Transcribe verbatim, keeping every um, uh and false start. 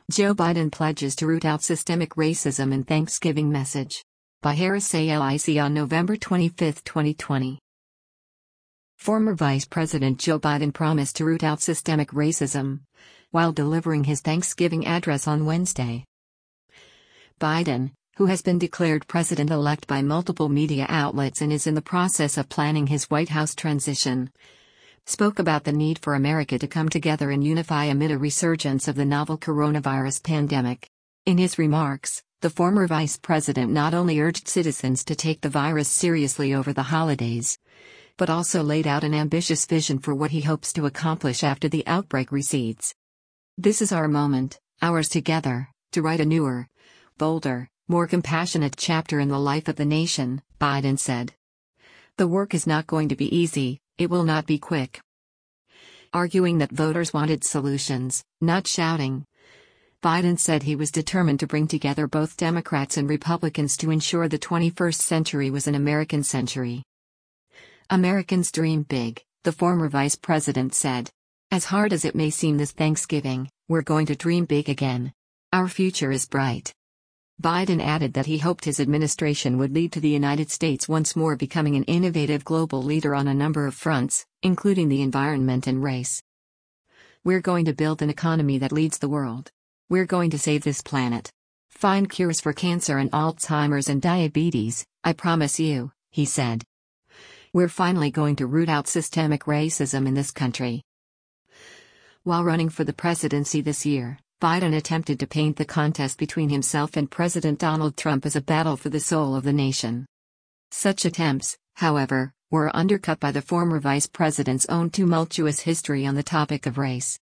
Joe Biden pledges to root out systemic racism in Thanksgiving message. By Harris A L I C on November twenty-fifth, twenty twenty. Former Vice President Joe Biden promised to root out systemic racism while delivering his Thanksgiving address on Wednesday. Biden, who has been declared president-elect by multiple media outlets and is in the process of planning his White House transition, spoke about the need for America to come together and unify amid a resurgence of the novel coronavirus pandemic. In his remarks, the former vice president not only urged citizens to take the virus seriously over the holidays, but also laid out an ambitious vision for what he hopes to accomplish after the outbreak recedes. "This is our moment, ours together, to write a newer, bolder, more compassionate chapter in the life of the nation," Biden said. "The work is not going to be easy, it will not be quick." Arguing that voters wanted solutions, not shouting, Biden said he was determined to bring together both Democrats and Republicans to ensure the twenty-first century was an American century. "Americans dream big," the former vice president said. "As hard as it may seem this Thanksgiving, we're going to dream big again. Our future is bright." Biden added that he hoped his administration would lead to the United States once more becoming an innovative global leader on a number of fronts, including the environment and race. "We're going to build an economy that leads the world. We're going to save this planet. Find cures for cancer and Alzheimer's and diabetes, I promise you," he said. "We're finally going to root out systemic racism in this country." While running for the presidency this year, Biden attempted to paint the contest between himself and President Donald Trump as a battle for the soul of the nation. Such attempts, however, were undercut by the former vice president's own tumultuous history on the topic of race.